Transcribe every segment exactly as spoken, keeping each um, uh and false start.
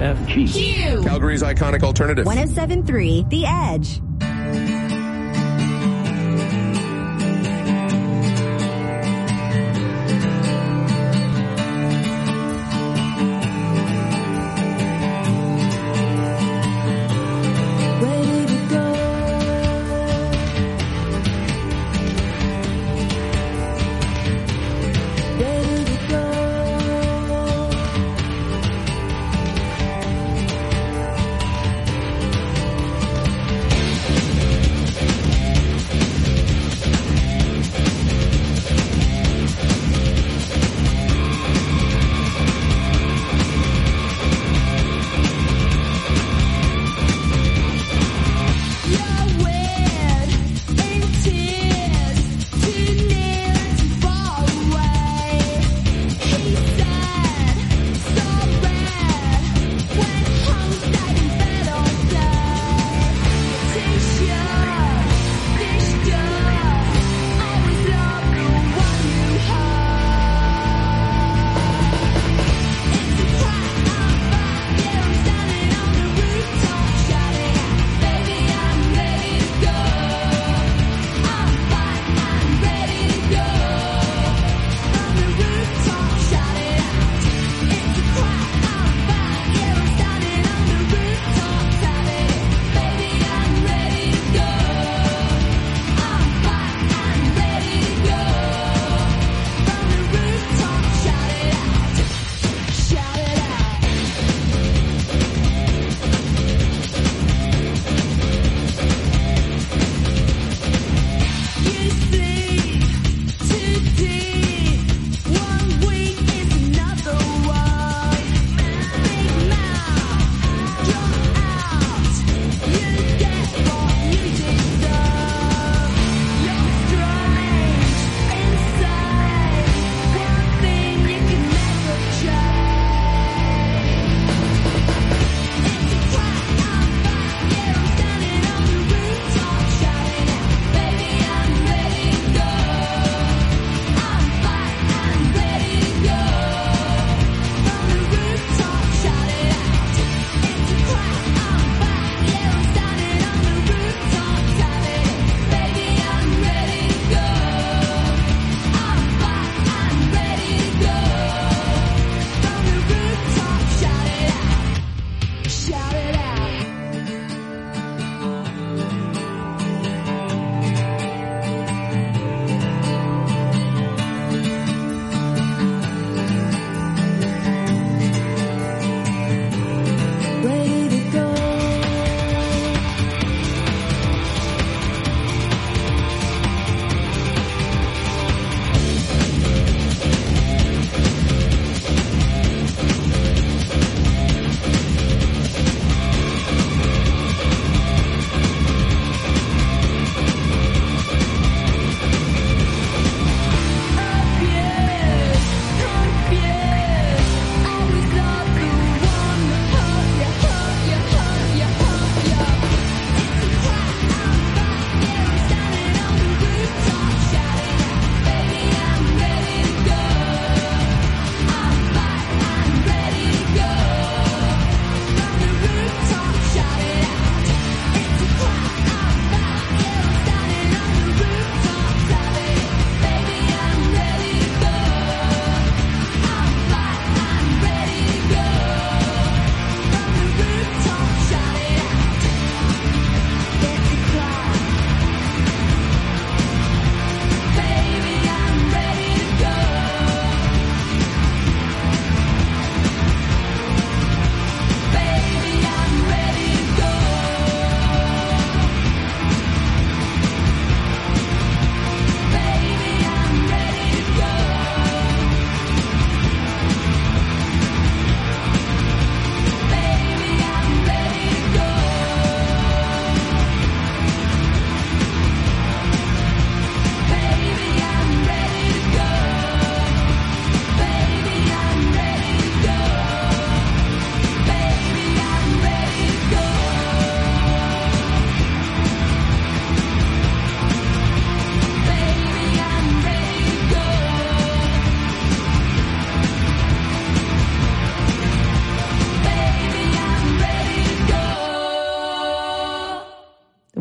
F G. Q. Calgary's iconic alternative. one oh seven point three The Edge.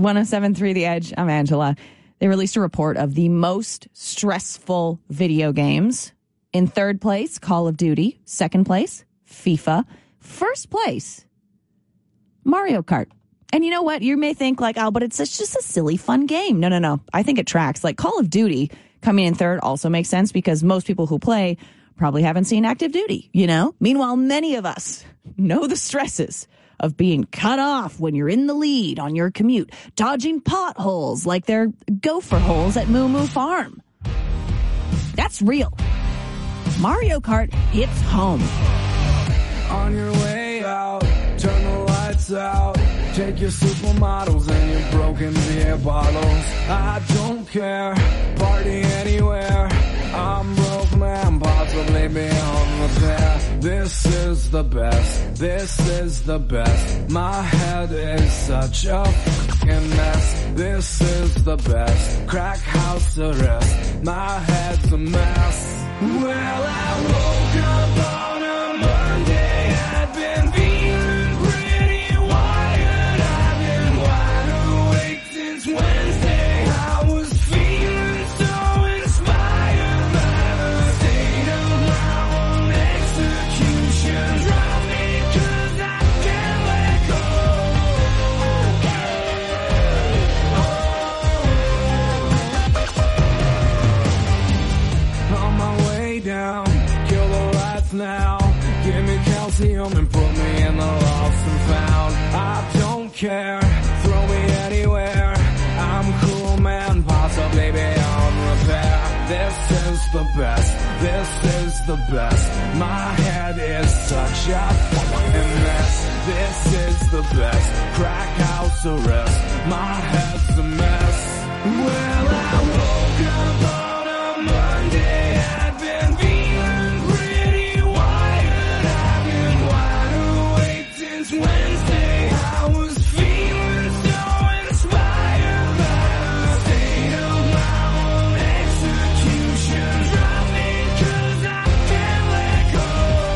one oh seven point three The Edge. I'm Angela. They released a report of the most stressful video games. In third place, Call of Duty. Second place, FIFA. First place, Mario Kart. And you know what? You may think like, oh, but it's just a silly, fun game. No, no, no. I think it tracks. Like Call of Duty coming in third also makes sense because most people who play probably haven't seen active duty, you know? Meanwhile, many of us know the stresses of being cut off when you're in the lead on your commute, dodging potholes like they're gopher holes at Moo Moo Farm. That's real. Mario Kart hits home. On your way out, turn the lights out. Take your supermodels and your broken beer bottles. I don't care, party anywhere. I'm broke, man, possibly beyond repair. This is the best, this is the best. My head is such a fucking mess. This is the best, crack house arrest. My head's a mess. Well, I woke up on a Monday. I'd been feeling pretty wired. I've been wide awake since Wednesday. I was feeling so inspired by the state of my own execution. Drive me 'cause I can't let go. On my way down, kill the lights now. Give me calcium and put me in the lost and found. I don't care, throw me anywhere. I'm cool, man, possibly beyond repair. This is the best, this is the best. My head is such a fucking mess. This is the best, crack house arrest. My head's a mess. Well, I woke up on a Monday. I'd been feeling pretty wired. I've been wide awake since Wednesday. I was feeling so inspired by the state of my own execution. Drive me 'cause I can't let go.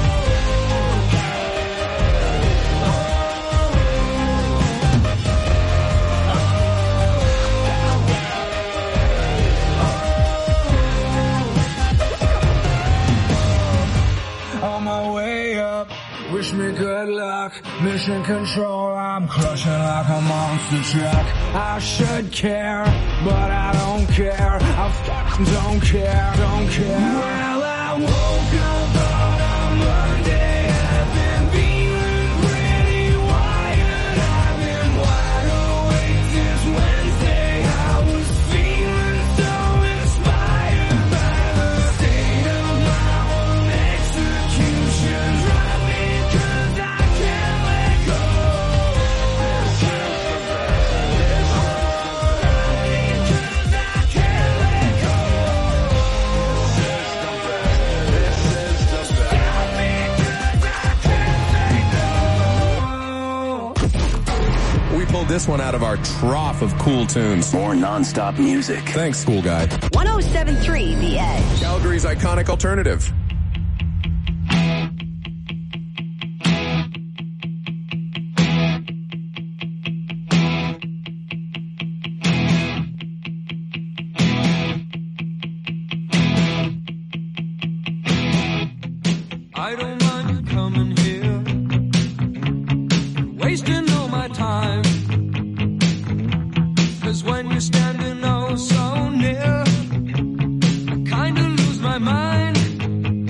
On my way up, wish me good luck. Mission control, I'm crushing like a monster truck. I should care, but I don't care. I fucking don't care, don't care. Well, I woke up on a Monday. I've been feeling pretty wired. I've been wide awake since Wednesday. I was feeling so inspired by the state of my own execution. Drive me 'cause I can't let go. This is the best. This is drive me 'cause I can't let go. This is the best. This is the best. Drive me 'cause I can't say no. We pulled this one out of our trough of cool tunes. More non-stop music. Thanks, School Guy. one oh seven point three The Edge. Calgary's iconic alternative. I don't mind you coming here, wasting all my time. 'Cause when you're standing oh so near, I kinda lose my mind.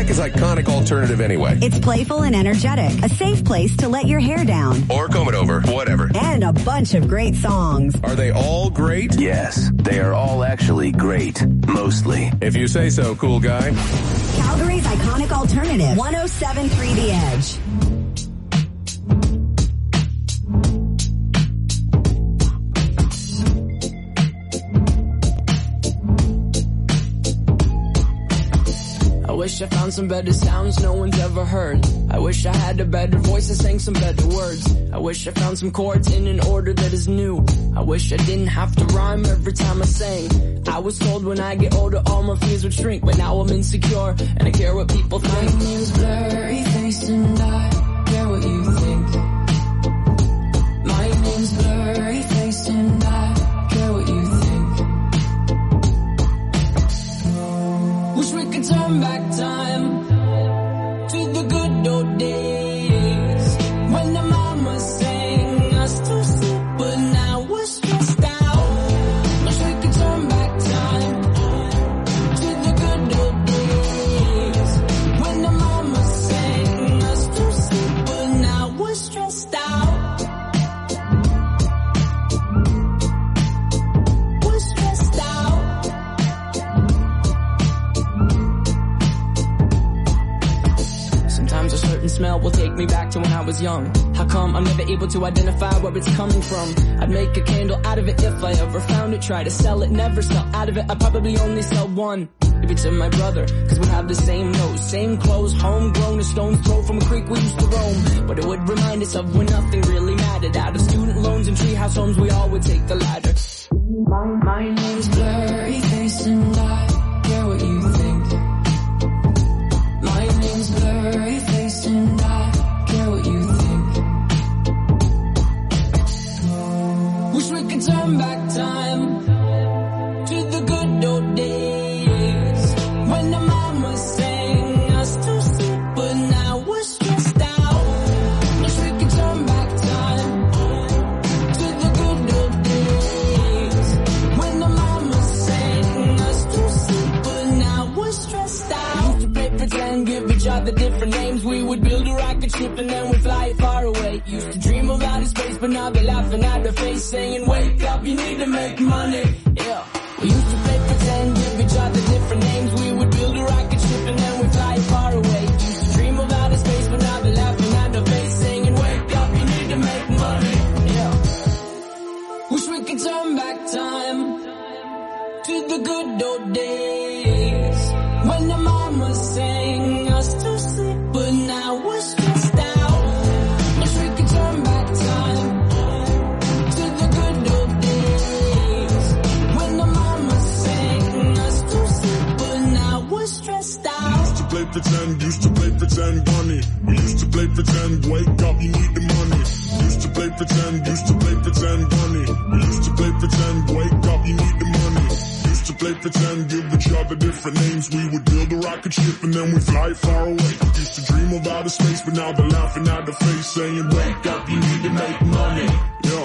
is iconic alternative anyway? It's playful and energetic. A safe place to let your hair down. Or comb it over, whatever. And a bunch of great songs. Are they all great? Yes, they are all actually great. Mostly. If you say so, cool guy. Calgary's iconic alternative. one oh seven point three The Edge. I wish I found some better sounds no one's ever heard. I wish I had a better voice and sang some better words. I wish I found some chords in an order that is new. I wish I didn't have to rhyme every time I sang. I was told when I get older all my fears would shrink, but now I'm insecure and I care what people think. My name's blurry face and I care what you think. My name's blurry face and I care what you think. Wish we could turn back time to the good old days when the mama sang us to sleep, but now we're stressed out. Wish we could turn back time to the good old days when the mama sang us to sleep, but now we're stressed out. We're stressed out. Sometimes a certain smell will take me back to when I was young. How come I'm never able to identify where it's coming from? I'd make a candle out of it if I ever found it. Try to sell it, never sell out of it. I'd probably only sell one. Maybe to my brother, cause we have the same nose, same clothes, homegrown, a stone's throw from a creek we used to roam. But it would remind us of when nothing really mattered. Out of student loans and treehouse homes, we all would take the ladder. My, my name's blurry face and I care what you think. My name's blurry face and I care what you think. Wish we could turn back time to the good old days when the mama sang us to sleep, but now we're stressed out. Wish we could turn back time to the good old days when the mama sang us to sleep, but now we're stressed out. Used to play pretend, give each other different names. We would build a rocket ship and then we'd fly far away. Used to dream of outer space, but now they're laughing at the face, saying, wake up, you need to make money. Yeah. We used to play pretend, give each other different names. We would build a rocket ship and then we'd fly far away. Used to dream of outer space, but now they're laughing at the face, saying, wake up, you need to make money. Yeah. Wish we could turn back time to the good old days when the mama sang us to sleep, but now we're stressed out. Wish we could turn back time to the good old days when the mama sang us to sleep, but now we're stressed out. Used to play pretend, used to play pretend, bunny. We used to play pretend, wake up, you need the money. Used to play pretend, used to play pretend, bunny. We used to play pretend, wake up, you need the money. Used to play pretend, give each other different names. We would build a rocket ship and then we fly far away. Used to dream of outer space, but now they're laughing at the face, saying, wake up, you need to make money. Yeah.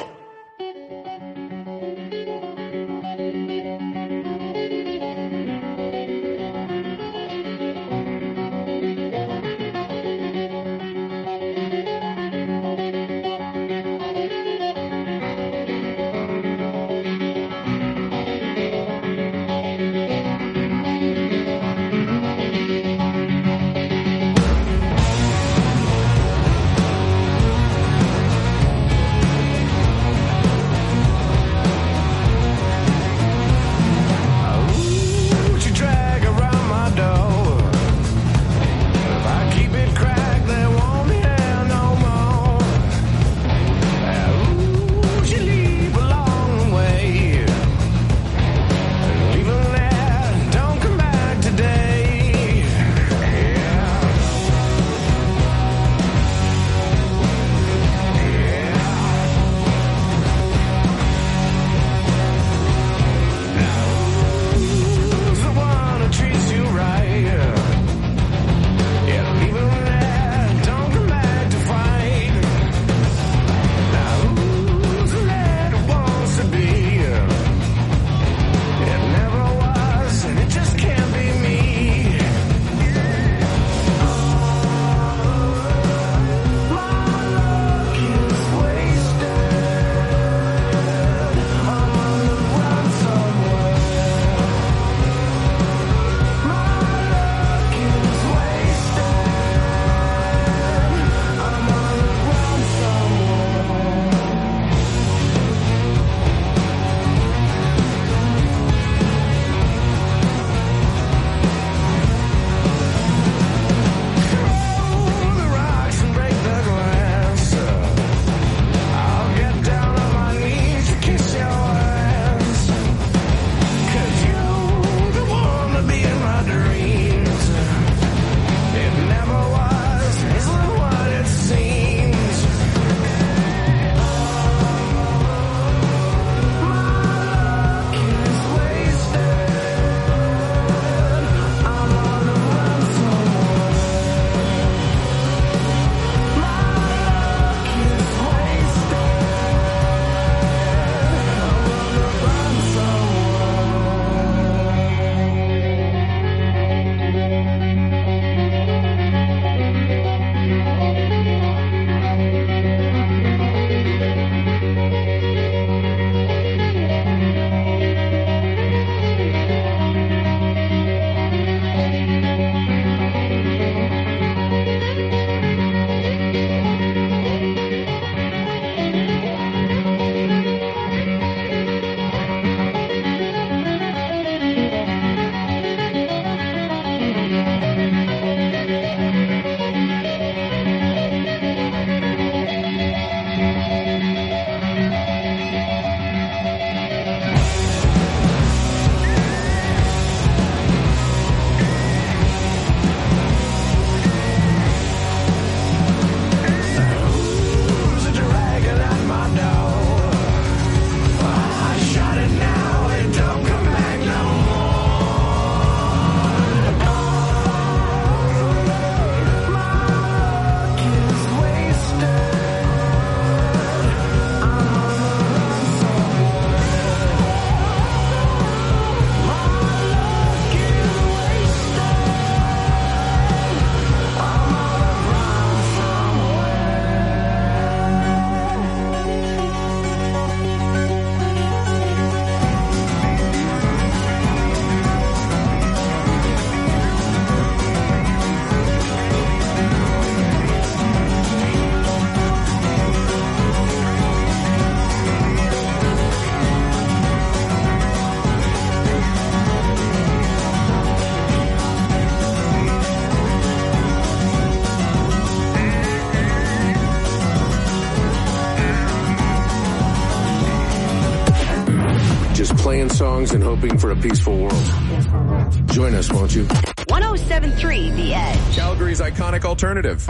songs and hoping for a peaceful world. Join us, won't you? one oh seven point three The Edge. Calgary's iconic alternative.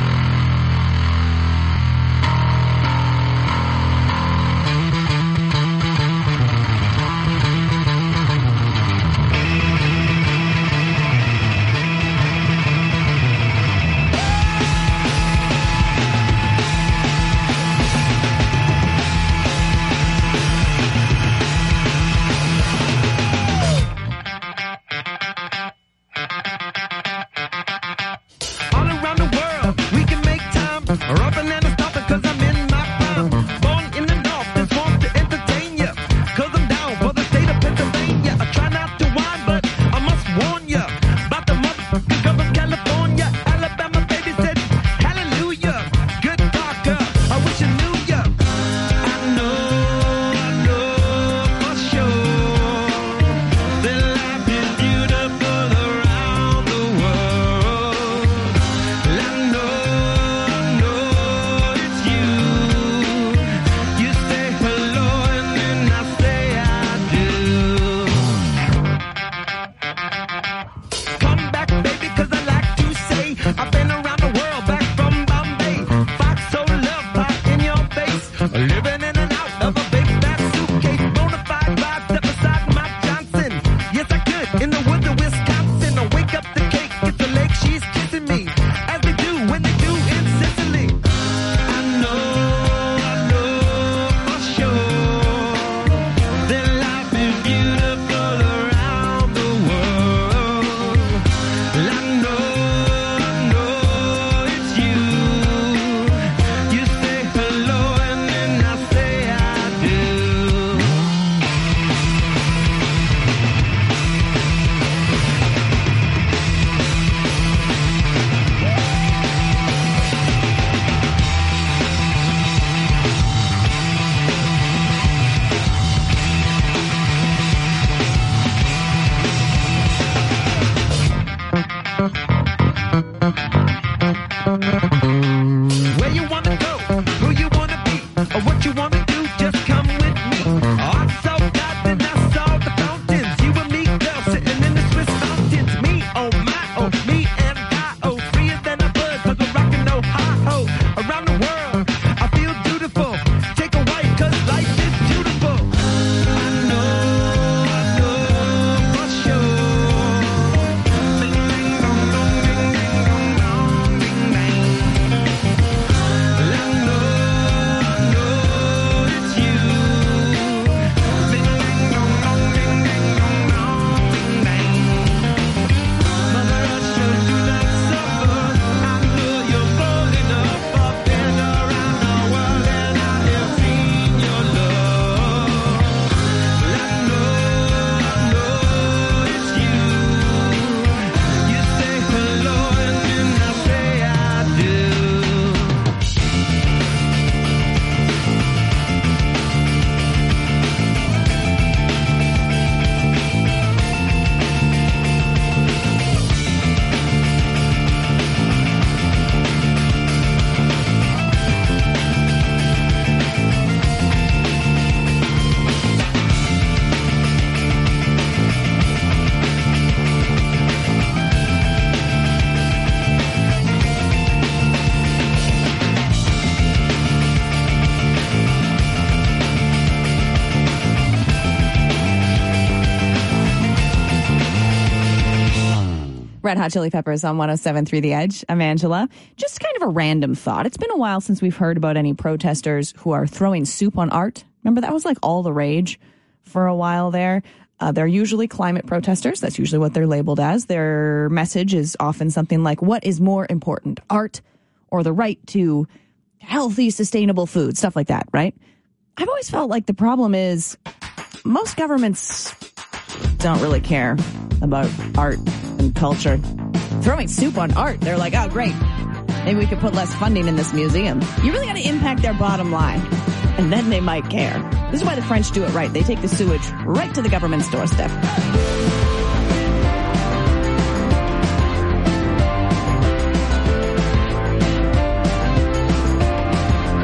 Red Hot Chili Peppers on one oh seven point three The Edge. I'm Angela. Just kind of a random thought. It's been a while since we've heard about any protesters who are throwing soup on art. Remember, that was like all the rage for a while there. Uh, they're usually climate protesters. That's usually what they're labeled as. Their message is often something like, what is more important, art or the right to healthy, sustainable food, stuff like that, right? I've always felt like the problem is most governments don't really care about art and culture. Throwing soup on art, they're like, oh, great. Maybe we could put less funding in this museum. You really got to impact their bottom line, and then they might care. This is why the French do it right. They take the sewage right to the government's doorstep.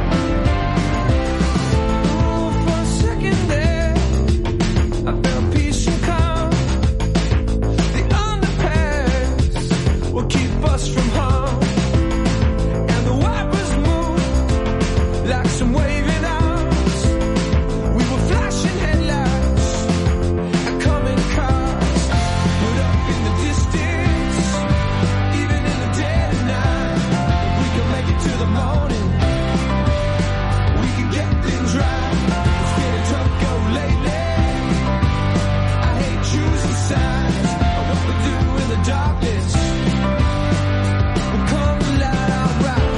For a second there, I felt peace. signs of what we do in the darkness. We'll come to light our right.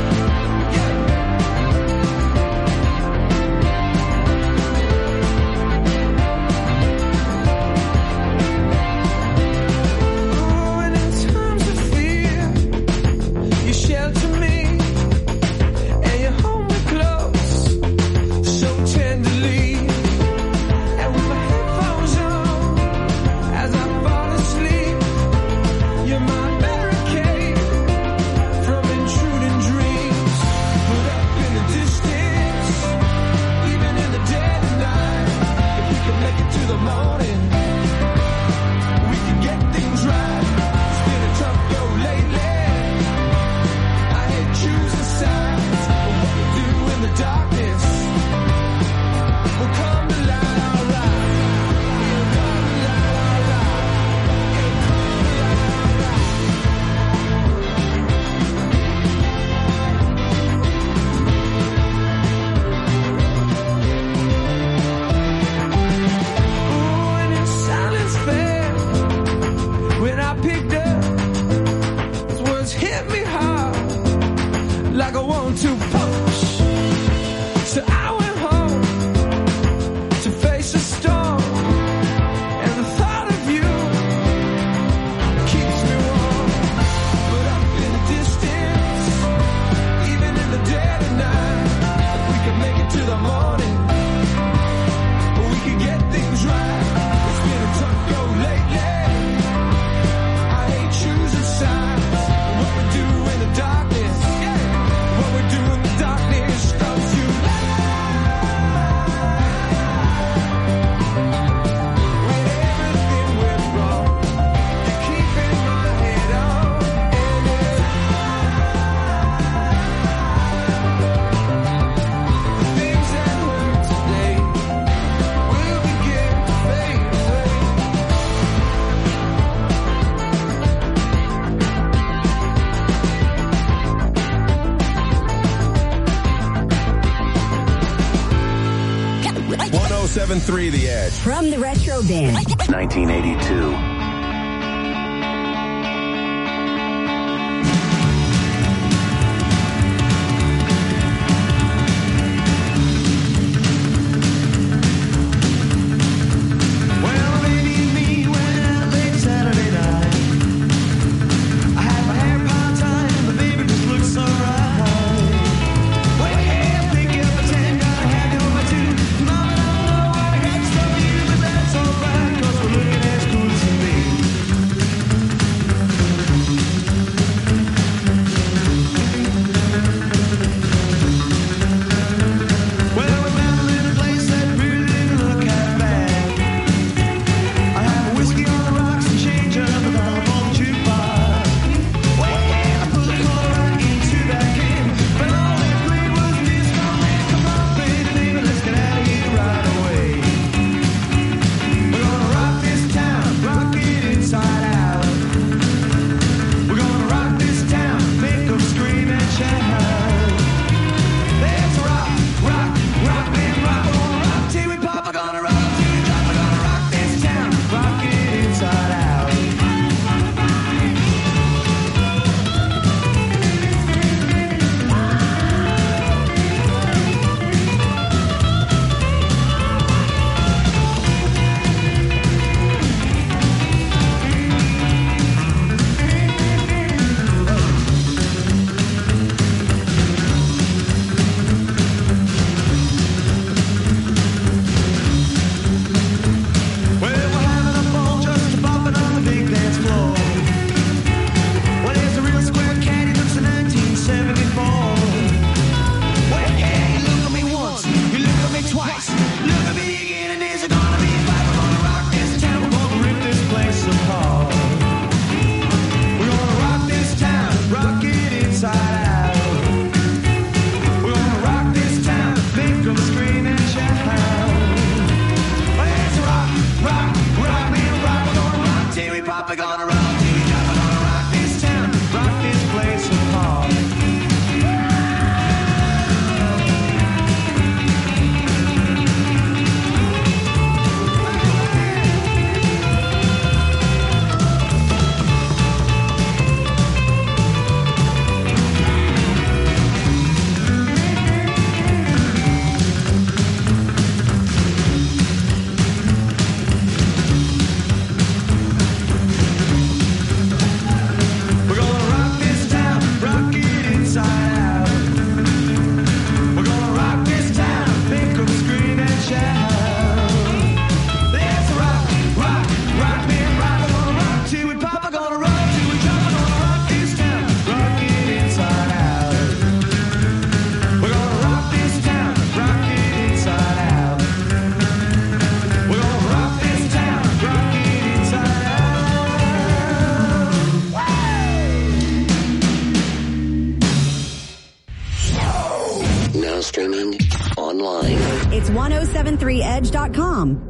Oh, and in times of fear, you shelter me, and you hold me close, so tenderly. And with my headphones on, as I fall asleep, you're my barricade from intruding dreams. Put up in the distance, even in the dead of night. If we could make it to the morning, we could get things right. It's been a tough go lately. I hate choosing sides, but what we do in the darkness will come to light our light. It'll come to light our light. It'll come to light our light. Ooh, and in silence fell when I picked up. Those words hit me hard like a one-two punch. So I went home to face the storm, and the thought of you keeps me warm. But up in the distance, even in the dead of night, if we could make it to the morning, we could get things right. It's been a tough go lately. I hate choosing sides. What we do in the darkness, yeah. What we do in the darkness comes to light. When everything went wrong, you're keeping my head on. And it's the things that hurt today will begin to fade away. one oh seven three The Edge. From the Retro Bin. nineteen eighty-two. Well, maybe me went out late Saturday night. I had my hair piled tight, but baby just looks so right. Well, hey, pick up a ten, gotta have you over too. Mama, I don't know what I got to show you, but that's alright, 'cause we're looking as cool as can be. Well, we found a little place that really didn't look half bad. I have a whiskey on the rocks and change up with all on the jukebox. Well, yeah, I put the color right into that can, but all they played was disco. Man, come on, baby, baby, let's get out of here right away. We're gonna rock this town, rock it inside out. We're gonna rock this town, make 'em scream and shout. Let's rock, rock, rock, man, rock, we're gonna rock till we pop, we're gonna rock till we drop, we're gonna rock this town, rock it inside out. Well, we're having a ball just bumping on the big dance floor. Well, there's a real square cat, he looks like nineteen seventy-four. Well, hey, look at me once, you look at me twice, look at me again, and there's gonna be a fight. We're gonna rock this town, we're gonna rip this place apart. We're gonna rock this town, rock it inside out. We're gonna rock this town, make 'em scream and shout. Let's rock, rock, rock, man, rock. We're gonna rock till we pop. We're gonna rock till we drop. We're gonna rock this town, rock this place apart. Streaming online. It's ten seventy-three edge dot com.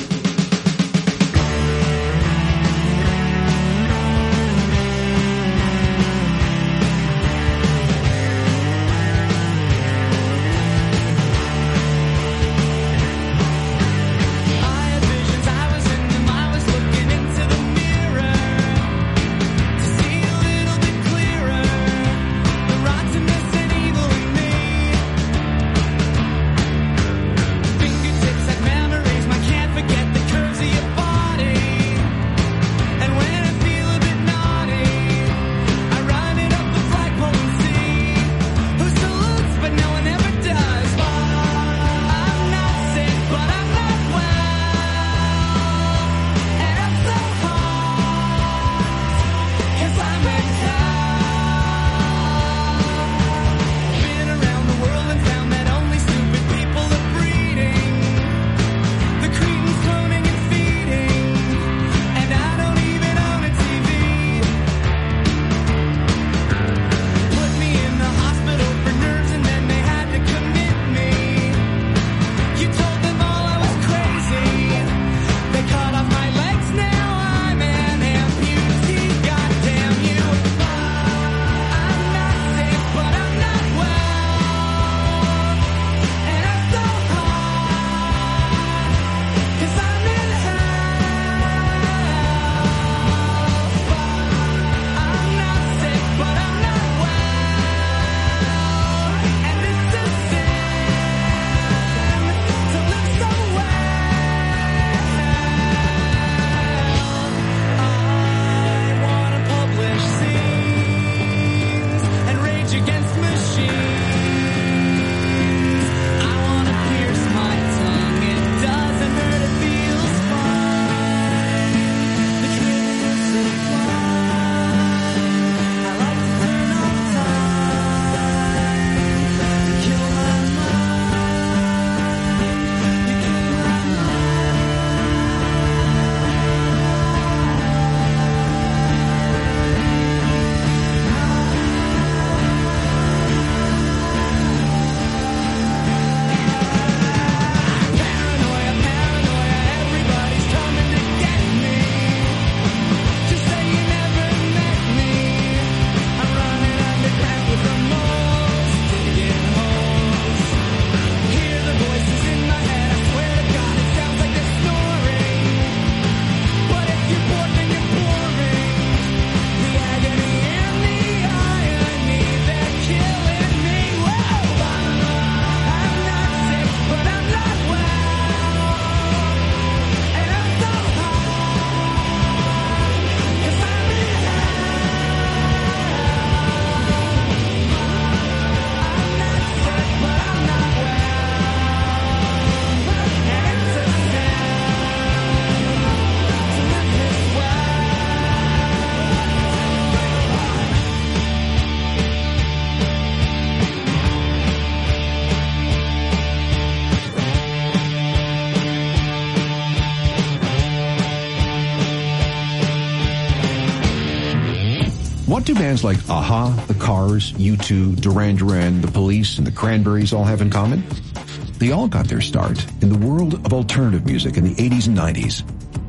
What do bands like A-ha, The Cars, U two, Duran Duran, The Police, and The Cranberries all have in common? They all got their start in the world of alternative music in the eighties and nineties.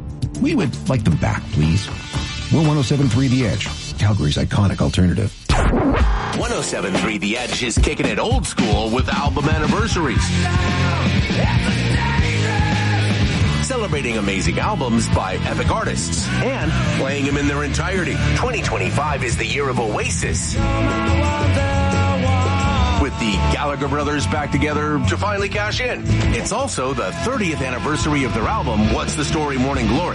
We would like them back, please. We're ten seventy-three The Edge, Calgary's iconic alternative. ten seventy-three The Edge is kicking it old school with album anniversaries. Celebrating amazing albums by epic artists and playing them in their entirety. twenty twenty-five is the year of Oasis. With the Gallagher brothers back together to finally cash in. It's also the thirtieth anniversary of their album, What's the Story, Morning Glory.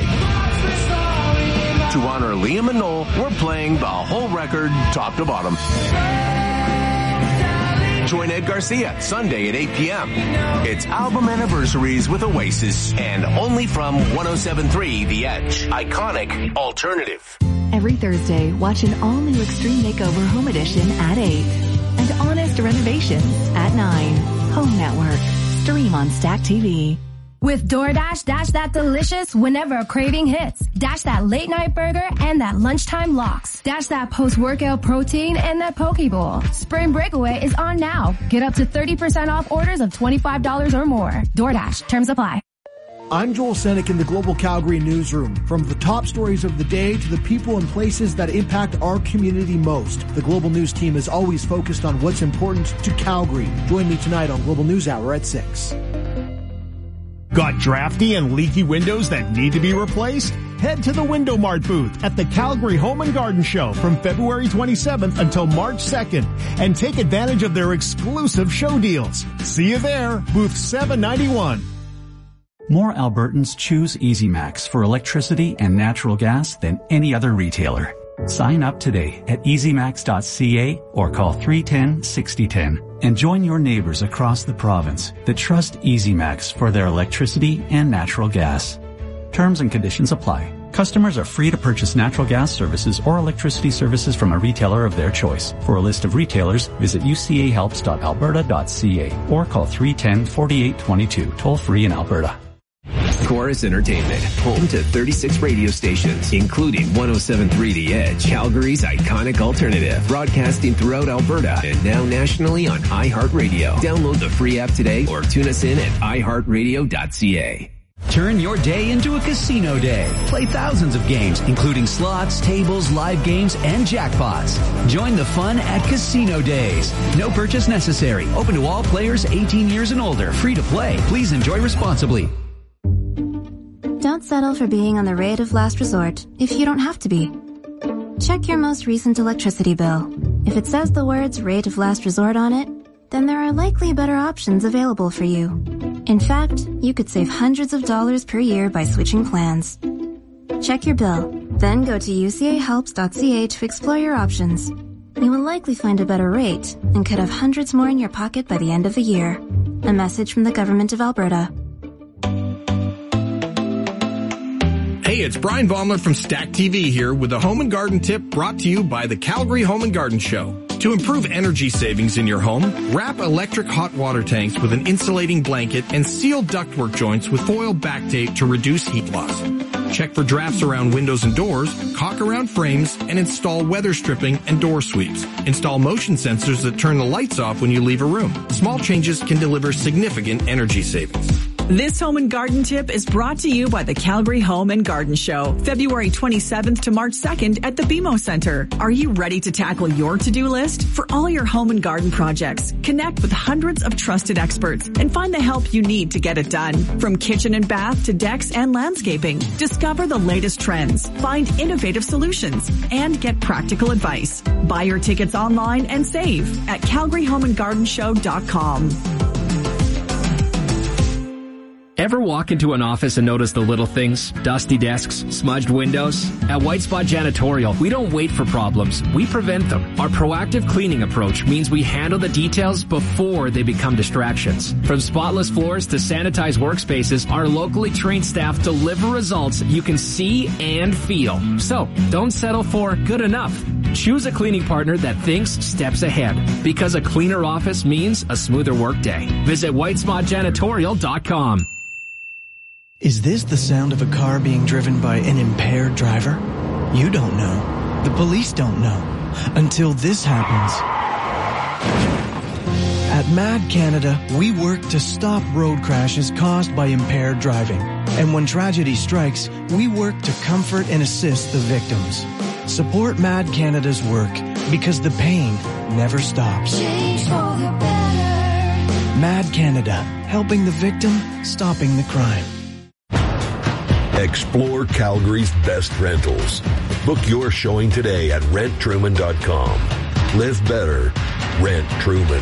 To honor Liam and Noel, we're playing the whole record top to bottom. Join Ed Garcia Sunday at eight p.m. It's album anniversaries with Oasis and only from ten seventy-three The Edge, iconic alternative. Every Thursday, watch an all-new Extreme Makeover Home Edition at eight and Honest Renovations at nine. Home Network. Stream on Stack T V. With DoorDash, dash that delicious whenever a craving hits. Dash that late night burger and that lunchtime lox. Dash that post-workout protein and that poke bowl. Spring Breakaway is on now. Get up to thirty percent off orders of twenty-five dollars or more. DoorDash. Terms apply. I'm Joel Senek in the Global Calgary Newsroom. From the top stories of the day to the people and places that impact our community most, the Global News team is always focused on what's important to Calgary. Join me tonight on Global News Hour at six. Got drafty and leaky windows that need to be replaced? Head to the Window Mart booth at the Calgary Home and Garden Show from February twenty-seventh until March second and take advantage of their exclusive show deals. See you there, booth seven ninety-one. More Albertans choose EasyMax for electricity and natural gas than any other retailer. Sign up today at easy max dot c a or call three one zero, six zero one zero and join your neighbors across the province that trust EasyMax for their electricity and natural gas. Terms and conditions apply. Customers are free to purchase natural gas services or electricity services from a retailer of their choice. For a list of retailers, visit u c a helps dot alberta dot c a or call three one zero, four eight two two, toll free in Alberta. Chorus Entertainment, home to thirty-six radio stations, including one oh seven point three The Edge, Calgary's iconic alternative, broadcasting throughout Alberta and now nationally on iHeartRadio. Download the free app today or tune us in at i heart radio dot c a. Turn your day into a casino day. Play thousands of games, including slots, tables, live games, and jackpots. Join the fun at Casino Days. No purchase necessary. Open to all players eighteen years and older. Free to play. Please enjoy responsibly. Don't settle for being on the rate of last resort if you don't have to be. Check your most recent electricity bill. If it says the words rate of last resort on it, then there are likely better options available for you. In fact, you could save hundreds of dollars per year by switching plans. Check your bill, then go to u c a helps dot c a to explore your options. You will likely find a better rate and could have hundreds more in your pocket by the end of the year. A message from the Government of Alberta. Hey, it's Brian Baumler from Stack T V here with a home and garden tip brought to you by the Calgary Home and Garden Show. To improve energy savings in your home, wrap electric hot water tanks with an insulating blanket and seal ductwork joints with foil back tape to reduce heat loss. Check for drafts around windows and doors, caulk around frames, and install weather stripping and door sweeps. Install motion sensors that turn the lights off when you leave a room. Small changes can deliver significant energy savings. This home and garden tip is brought to you by the Calgary Home and Garden Show, February twenty-seventh to March second at the B M O Center. Are you ready to tackle your to-do list? For all your home and garden projects, connect with hundreds of trusted experts and find the help you need to get it done. From kitchen and bath to decks and landscaping, discover the latest trends, find innovative solutions, and get practical advice. Buy your tickets online and save at calgary home and garden show dot com. Ever walk into an office and notice the little things? Dusty desks, smudged windows? At White Spot Janitorial, we don't wait for problems. We prevent them. Our proactive cleaning approach means we handle the details before they become distractions. From spotless floors to sanitized workspaces, our locally trained staff deliver results you can see and feel. So, don't settle for good enough. Choose a cleaning partner that thinks steps ahead. Because a cleaner office means a smoother workday. Visit white spot janitorial dot com. Is this the sound of a car being driven by an impaired driver? You don't know. The police don't know. Until this happens. At Mad Canada, we work to stop road crashes caused by impaired driving. And when tragedy strikes, we work to comfort and assist the victims. Support Mad Canada's work because the pain never stops. Change for the better. Mad Canada, helping the victim, stopping the crime. Explore Calgary's best rentals. Book your showing today at rent truman dot com. Live better. Rent Truman.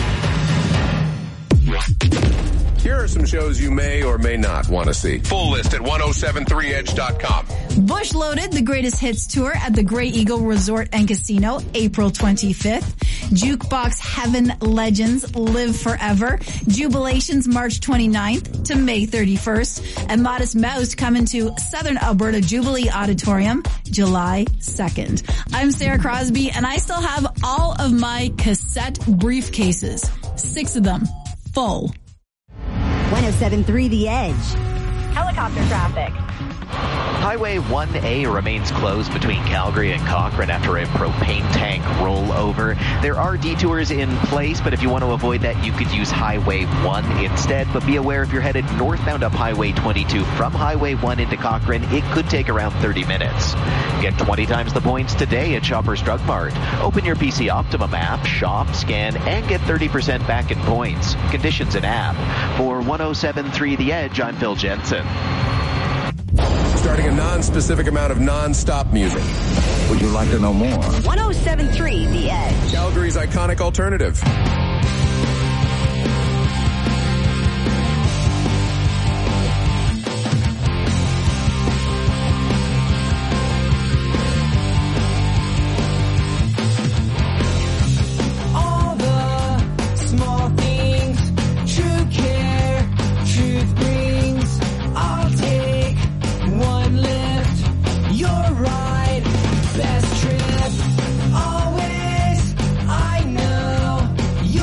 Here are some shows you may or may not want to see. Full list at ten seventy-three edge dot com. Bush Loaded, the Greatest Hits Tour at the Grey Eagle Resort and Casino, April twenty-fifth. Jukebox Heaven Legends Live Forever. Jubilations, March twenty-ninth to May thirty-first. And Modest Mouse coming to Southern Alberta Jubilee Auditorium, July second. I'm Sarah Crosby, and I still have all of my cassette briefcases. Six of them. Full. one oh seven point three The Edge. helicopter traffic. Highway one A remains closed between Calgary and Cochrane after a propane tank rollover. There are detours in place, but if you want to avoid that, you could use Highway one instead. But be aware, if you're headed northbound up Highway twenty-two from Highway one into Cochrane, it could take around thirty minutes. Get twenty times the points today at Shoppers Drug Mart. Open your P C Optimum app, shop, scan, and get thirty percent back in points. Conditions and app. For one oh seven point three The Edge, I'm Phil Jensen. Starting a non-specific amount of non-stop music. Would you like to know more? one oh seven point three The Edge. Calgary's iconic alternative. All the small things, true care, truth brings. I'll take one lift, your ride, best trip. Always, I know.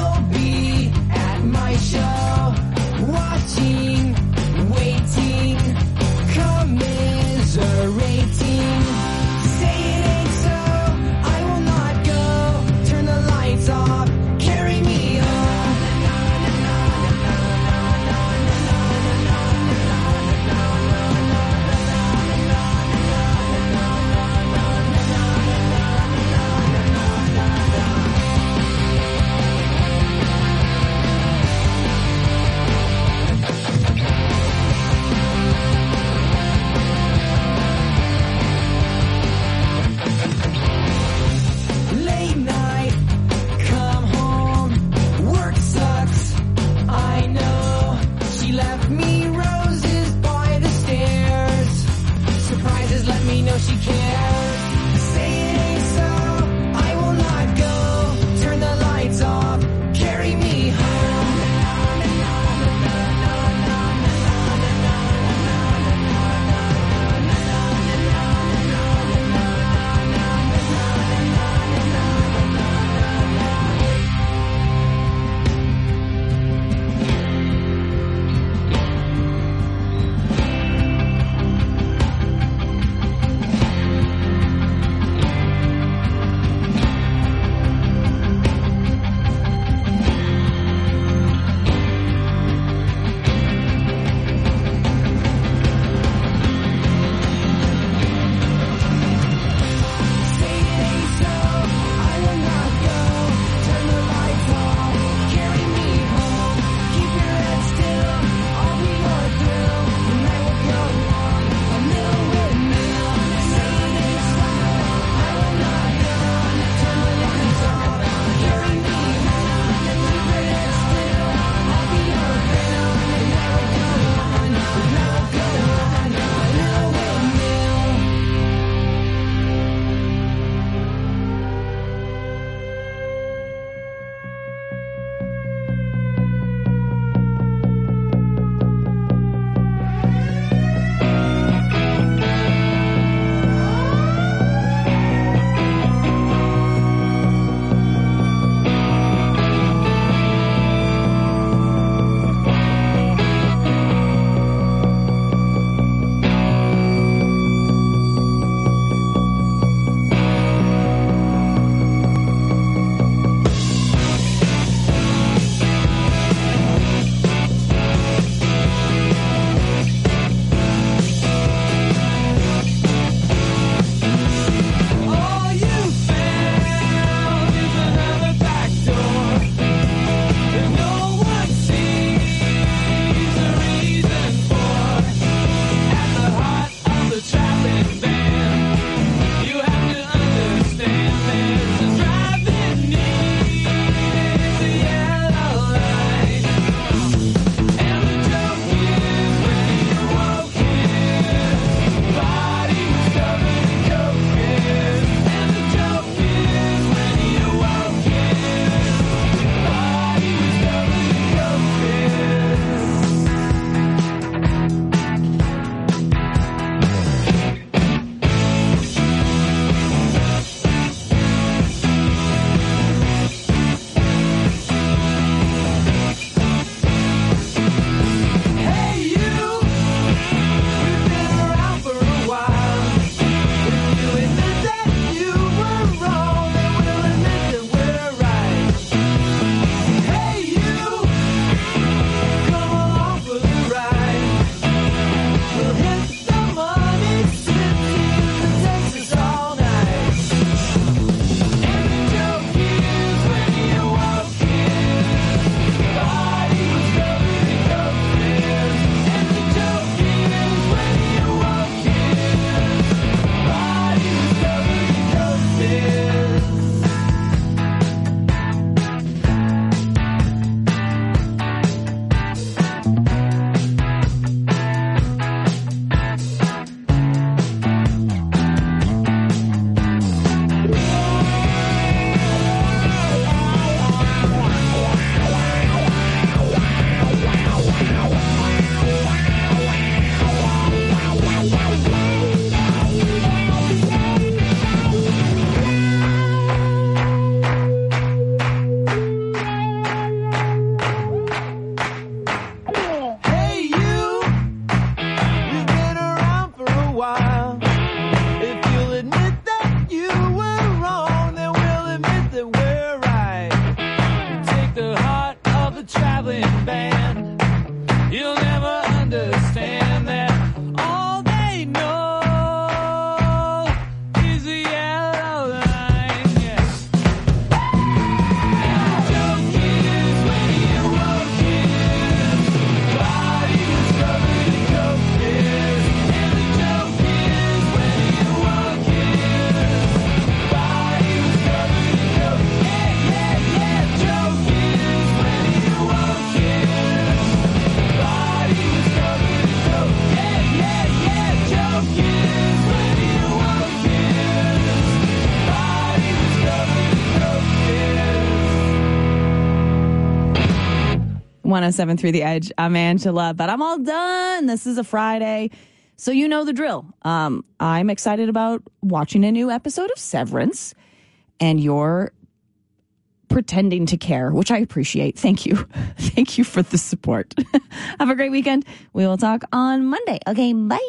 one oh seven point three The Edge. I'm Angela, but I'm all done. This is a Friday, so you know the drill. Um, I'm excited about watching a new episode of Severance, and you're pretending to care, which I appreciate. Thank you. Thank you for the support. Have a great weekend. We will talk on Monday. Okay, bye.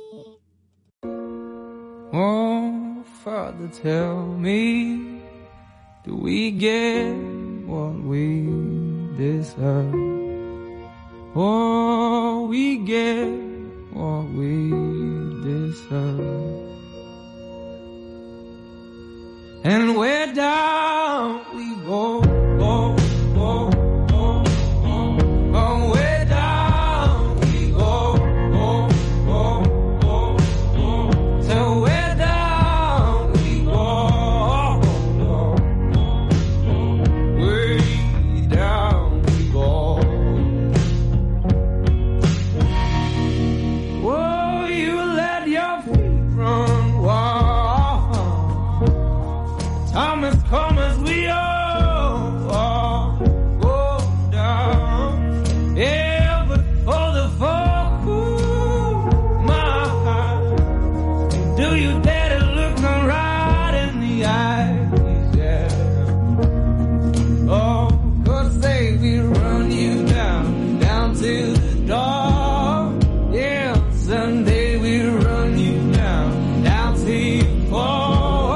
Oh, Father, tell me, do we get what we deserve? Oh, we get what we deserve. And where down we go, go, go, go, go. Oh, where down we go, go, go, go, go. So where down we go, go, go, go. Way down we go. Oh, you let your feet run wild. Thomas, come as we all, all go down. Yeah, but for the folk who mind, do you dare to look them right in the eyes? Yeah. Oh, 'cause they will run you down, down to the door. Yeah, someday we'll run you down, down to you fall.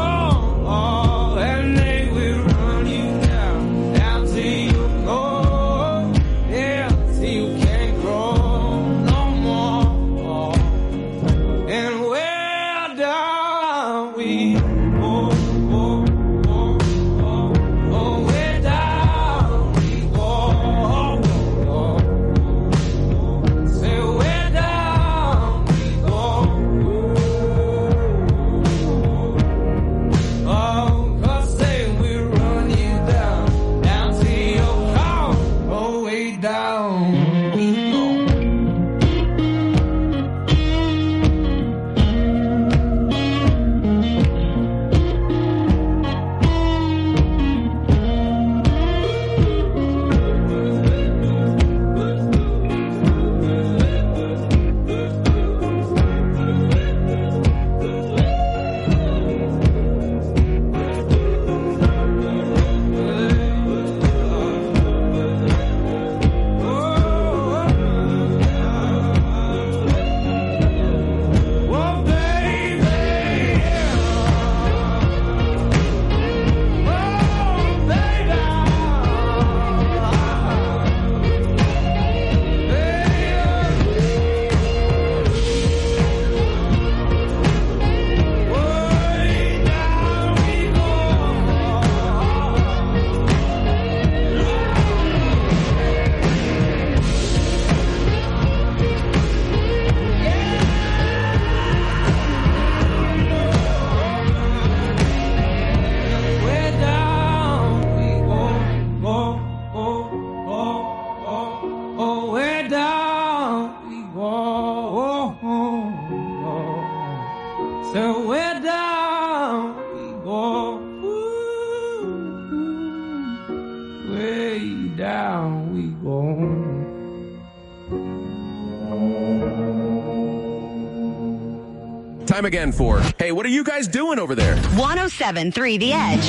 Time again for, hey, what are you guys doing over there? one oh seven point three The Edge.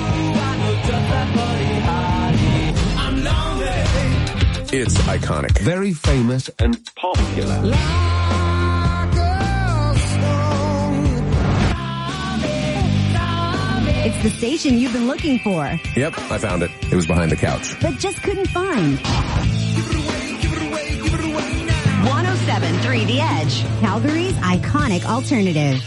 It's iconic. Very famous and popular. It's the station you've been looking for, Yep, I found it. It was behind the couch. but just couldn't find. one oh seven point three The Edge, Calgary's iconic alternative.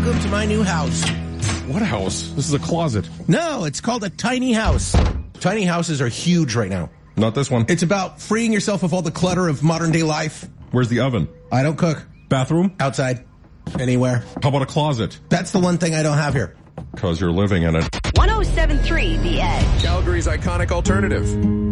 welcome to my new house. What house? This is a closet. No, it's called a tiny house. Tiny houses are huge right now. Not this one. It's about freeing yourself of all the clutter of modern day life. Where's the oven? I don't cook. Bathroom? Outside. Anywhere. How about a closet? That's the one thing I don't have here. Because you're living in it. one oh seven point three The Edge. Calgary's iconic alternative.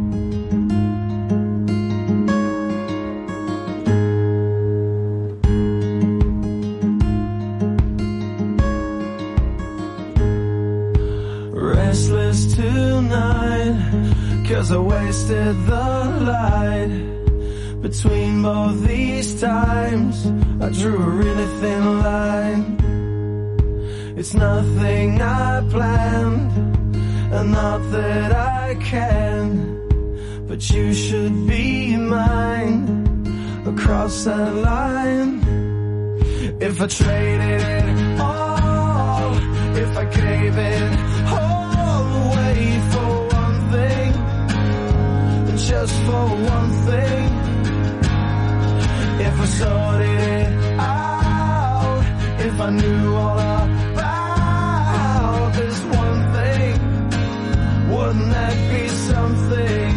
Restless tonight, cause I wasted the light. Between both these times, I drew a really thin line. It's nothing I planned, and not that I can, but you should be mine across that line. If I traded it all, if I gave it all away for one thing, just for one thing, if I sorted it out, if I knew all about this one thing, wouldn't that be something?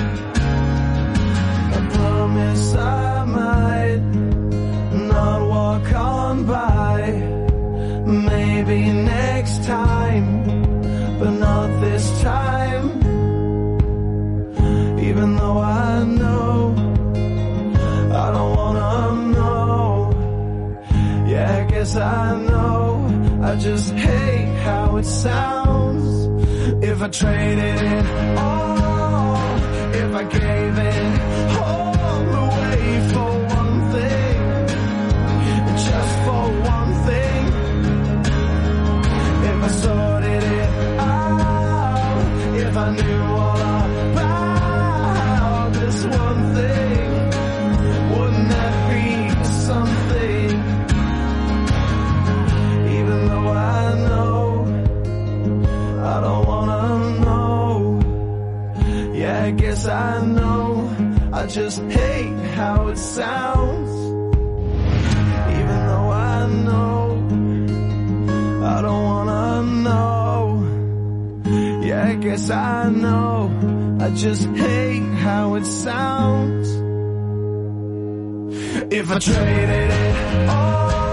I promise I might not walk on by, maybe next time, but not this time. Even though I know I don't wanna know, yeah, I guess I know, I just hate how it sounds. If I traded it all, if I gave it all away for one thing, just for one thing, if I sorted it out, if I knew all about this one thing, wouldn't that be something? Even though I know I don't wanna know, yeah, I guess I know, I just hate how it sounds. Even though I know I don't wanna know, yeah, I guess I know, I just hate how it sounds. If I traded it all